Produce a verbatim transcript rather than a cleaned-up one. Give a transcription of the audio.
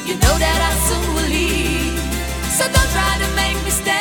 You know that I soon will leave. So don't try to make me stay.